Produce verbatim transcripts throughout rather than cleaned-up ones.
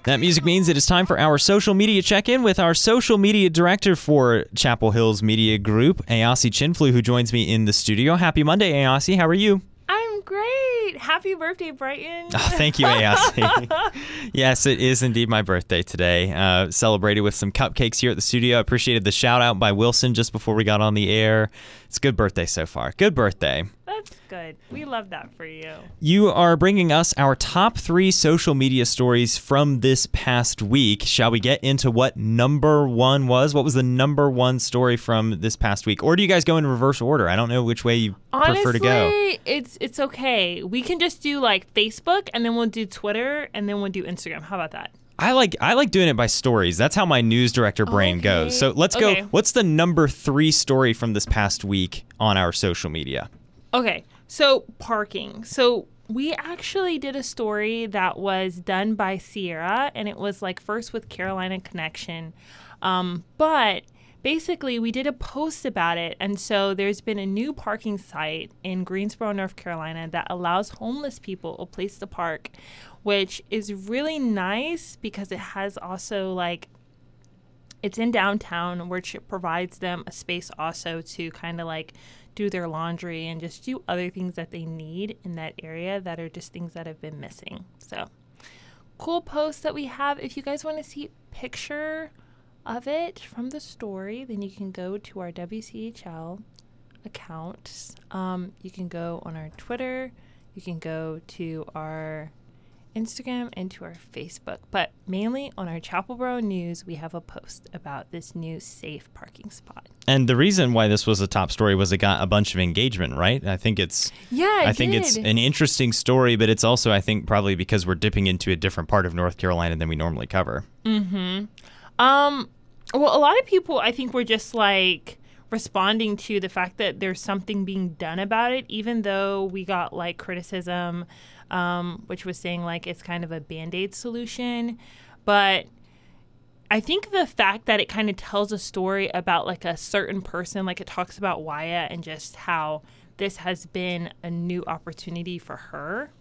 That music means it is time for our social media check-in with our social media director for Chapel Hills Media Group, Ayasi Chinflu, who joins me in the studio. Happy Monday, Ayasi. How are you? I'm great. Happy birthday, Brighton. Oh, thank you, Ayasi. Yes, it is indeed my birthday today. Uh, celebrated with some cupcakes here at the studio. Appreciated the shout-out by Wilson just before we got on the air. It's a good birthday so far. Good birthday. That's good. We love that for you. You are bringing us our top three social media stories from this past week. Shall we get into what number one was? What was the number one story from this past week? Or do you guys go in reverse order? I don't know which way you Honestly, prefer to go. it's it's okay. We can just do like Facebook, and then we'll do Twitter, and then we'll do Instagram. How about that? I like I like doing it by stories. That's how my news director brain Okay. goes. So let's Okay. go. What's the number three story from this past week on our social media? Okay, so parking. So we actually did a story that was done by Sierra, and it was like first with Carolina Connection. Um, but basically, we did a post about it. And so there's been a new parking site in Greensboro, North Carolina that allows homeless people a place to park, which is really nice because it has also like it's in downtown, which provides them a space also to kind of like do their laundry and just do other things that they need in that area that are just things that have been missing. So cool post that we have. If you guys want to see a picture of it from the story, then you can go to our W C H L accounts. Um, you can go on our Twitter. You can go to our Instagram and to our Facebook, but mainly on our Chapelboro News, we have a post about this new safe parking spot. And the reason why this was a top story was it got a bunch of engagement, right? I think it's Yeah, it I think did. it's an interesting story, but it's also I think probably because we're dipping into a different part of North Carolina than we normally cover. Mm-hmm. Um, well, a lot of people I think were just like responding to the fact that there's something being done about it, even though we got like criticism, um, which was saying like it's kind of a Band-Aid solution. But I think the fact that it kind of tells a story about like a certain person, like it talks about Wyatt and just how this has been a new opportunity for her,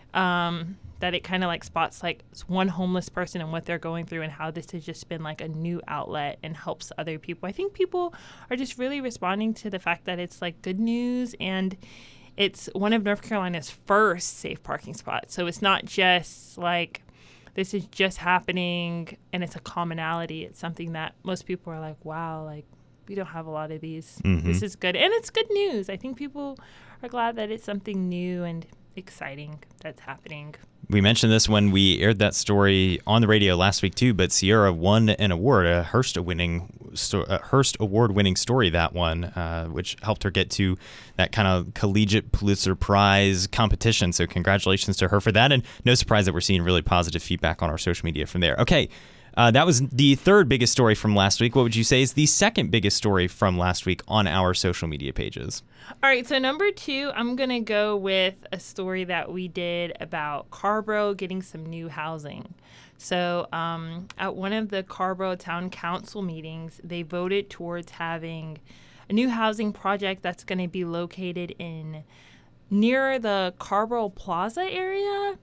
um, that it kind of like spots like one homeless person and what they're going through and how this has just been like a new outlet and helps other people. I think people are just really responding to the fact that it's like good news, and it's one of North Carolina's first safe parking spots. So it's not just like this is just happening and it's a commonality. It's something that most people are like, wow, like we don't have a lot of these. Mm-hmm. This is good. And it's good news. I think people are glad that it's something new and exciting that's happening. We mentioned this when we aired that story on the radio last week too, but Sierra won an award, a Hearst winning, sto- a Hearst Award winning story. That one, uh, which helped her get to that kind of collegiate Pulitzer Prize competition. So congratulations to her for that, and no surprise that we're seeing really positive feedback on our social media from there. Okay. Uh, that was the third biggest story from last week. What would you say is the second biggest story from last week on our social media pages? All right, so number two, I'm going to go with a story that we did about Carborough getting some new housing. So um, at one of the Carborough Town Council meetings, they voted towards having a new housing project that's going to be located in near the Carborough Plaza area.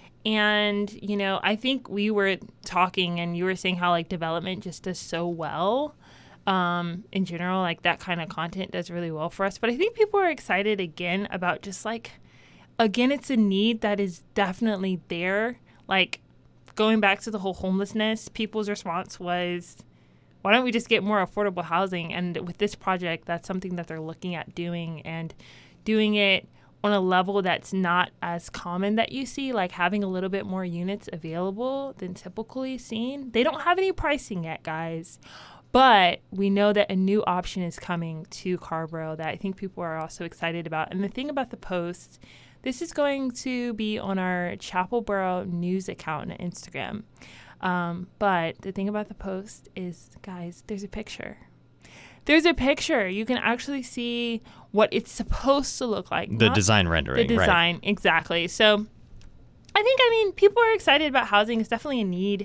And, you know, I think we were talking and you were saying how, like, development just does so well. Um, in general, like, that kind of content does really well for us. But I think people are excited, again, about just, like, again, it's a need that is definitely there. Like, going back to the whole homelessness, people's response was, why don't we just get more affordable housing? And with this project, that's something that they're looking at doing, and doing it on a level that's not as common that you see, like having a little bit more units available than typically seen. They don't have any pricing yet, guys, but we know that a new option is coming to Carborough that I think people are also excited about. And the thing about the post, this is going to be on our Chapelboro News account on Instagram. Um, but the thing about the post is, guys, there's a picture. There's a picture. You can actually see what it's supposed to look like. The design rendering, The design, right. Exactly. So I think, I mean, people are excited about housing. It's definitely a need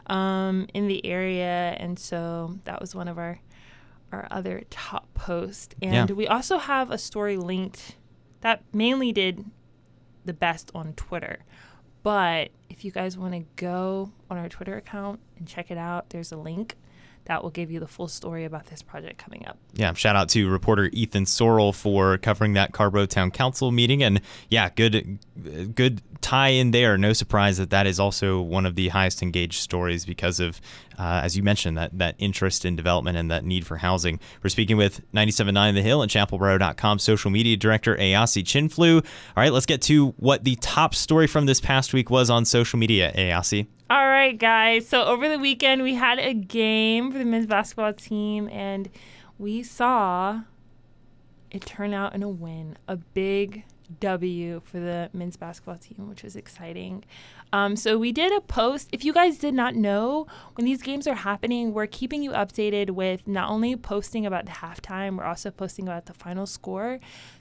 um, in the area. And so that was one of our our other top posts. And Yeah. we also have a story linked that mainly did the best on Twitter. But if you guys want to go on our Twitter account and check it out, there's a link that will give you the full story about this project coming up. Yeah, shout out to reporter Ethan Sorrell for covering that Carrboro Town Council meeting. And yeah, good good tie in there. No surprise that that is also one of the highest engaged stories because of, uh, as you mentioned, that that interest in development and that need for housing. We're speaking with ninety-seven point nine The Hill and chapel boro dot com social media director Ayasi Chinflu. All right, let's get to what the top story from this past week was on social media, Ayasi. All right, guys. So over the weekend, we had a game for the men's basketball team, and we saw it turn out in a win, a big W for the men's basketball team, which was exciting. Um, so we did a post. If you guys did not know, when these games are happening, we're keeping you updated with not only posting about the halftime, we're also posting about the final score.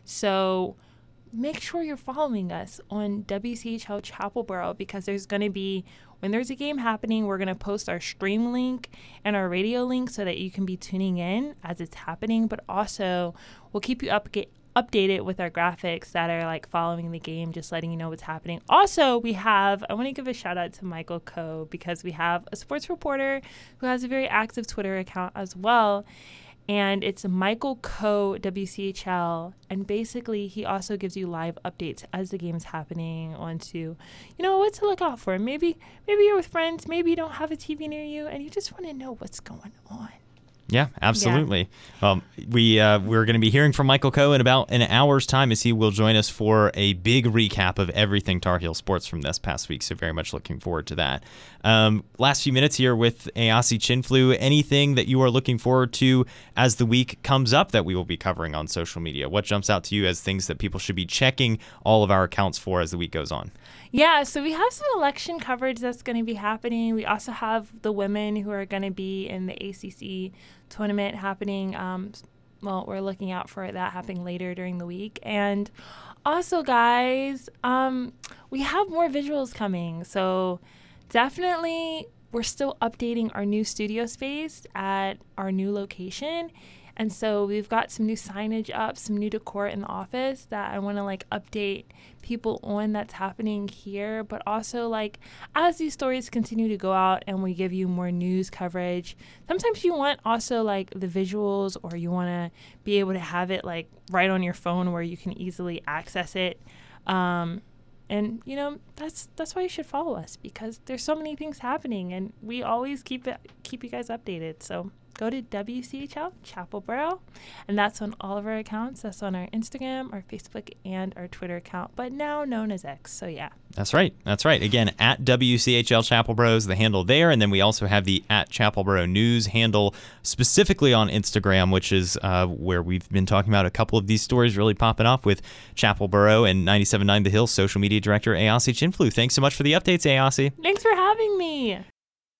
So make sure you're following us on W C H L Chapelboro, because there's going to be, when there's a game happening, we're going to post our stream link and our radio link so that you can be tuning in as it's happening. But also, we'll keep you up, get, updated with our graphics that are like following the game, just letting you know what's happening. Also, we have, I want to give a shout out to Michael Coe, because we have a sports reporter who has a very active Twitter account as well. And it's Michael Coe W C H L, and basically he also gives you live updates as the game's happening onto, you know, what to look out for. Maybe maybe you're with friends, maybe you don't have a T V near you, and you just want to know what's going on. Yeah, absolutely. Yeah. Um, we, uh, we're going to be hearing from Michael Coe in about an hour's time, as he will join us for a big recap of everything Tar Heel sports from this past week. So very much looking forward to that. Um, last few minutes here with Ayasi Chinflu. Anything that you are looking forward to as the week comes up that we will be covering on social media? What jumps out to you as things that people should be checking all of our accounts for as the week goes on? Yeah, so we have some election coverage that's going to be happening. We also have the women who are going to be in the A C C tournament happening. Um, well, we're looking out for that happening later during the week. And also, guys, um, we have more visuals coming. So definitely, we're still updating our new studio space at our new location. And so we've got some new signage up, some new decor in the office that I want to like update people on that's happening here. But also, like, as these stories continue to go out and we give you more news coverage, sometimes you want also like the visuals, or you want to be able to have it like right on your phone where you can easily access it. Um, and, you know, that's that's why you should follow us, because there's so many things happening and we always keep it keep you guys updated. So go to W C H L Chapelboro, and that's on all of our accounts. That's on our Instagram, our Facebook, and our Twitter account, but now known as X. So yeah. That's right. That's right. Again, at W C H L Chapelboro is the handle there, and then we also have the at Chapelboro News handle specifically on Instagram, which is uh, where we've been talking about a couple of these stories really popping off with Chapelboro and ninety-seven point nine The Hill social media director Ayasi Chinflu. Thanks so much for the updates, Ayasi. Thanks for having me.